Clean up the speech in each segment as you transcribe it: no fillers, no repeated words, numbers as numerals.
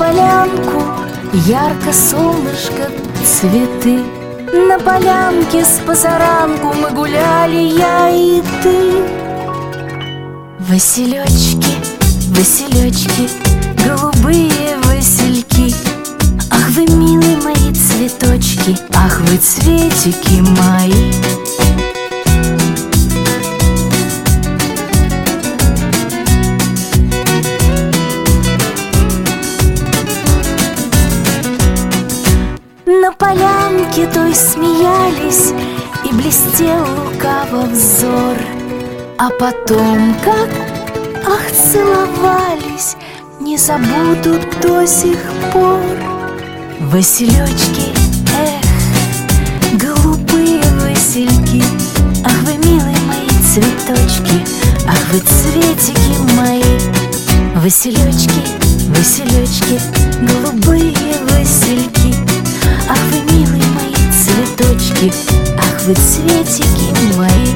полянку, ярко солнышко, цветы. На полянке с позаранку мы гуляли, я и ты. Василечки, василечки, голубые васильки. Ах, вы, милые мои цветочки, ах, вы, цветики мои. На полянке той смеялись, и блестел лукаво взор. А потом как, ах, целовались, не забуду до сих пор. Василечки, эх, голубые васильки. Ах, вы, милые мои цветочки, ах, вы, цветики мои. Василечки, василечки, голубые васильки. Ах, вы, милые мои цветочки, ах, вы, цветики мои.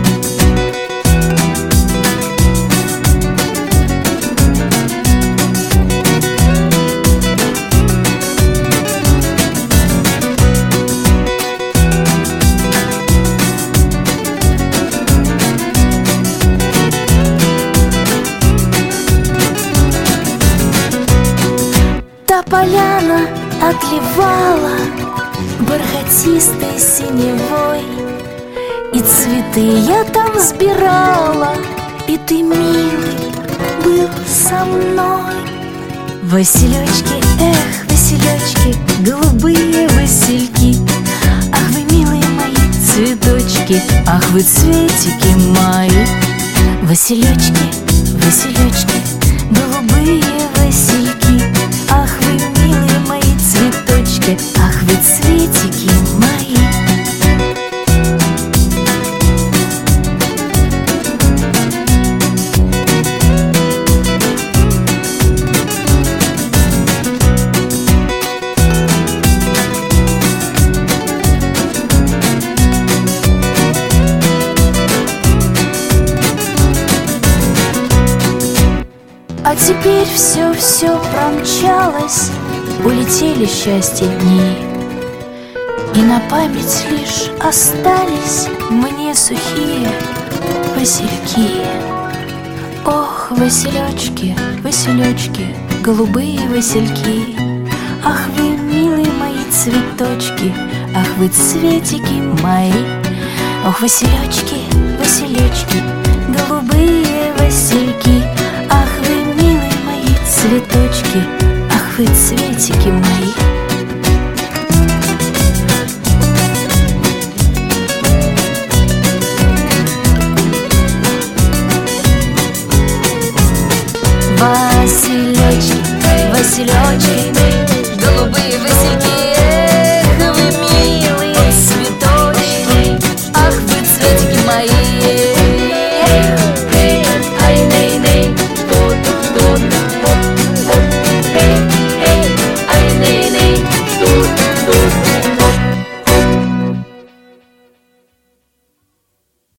Та поляна отливала бархатистой синевой, и цветы я там сбирала, и ты, милый, был со мной. Василечки, эх, василечки, голубые васильки. Ах, вы, милые мои цветочки, ах, вы, цветики мои. Василечки, василечки, голубые васильки. Ах, вы, милые мои цветочки, ах, вы, цветики мои. А теперь все промчалось, улетели счастье дни, и на память лишь остались мне сухие васильки. Ох, василечки, василечки, голубые васильки. Ах, вы, милые мои цветочки, ах, вы, цветики мои. Ох, василечки, василечки, голубые васильки. Ах, вы, милые мои цветочки, ах, вы, цветики мои. Василечки, василечки,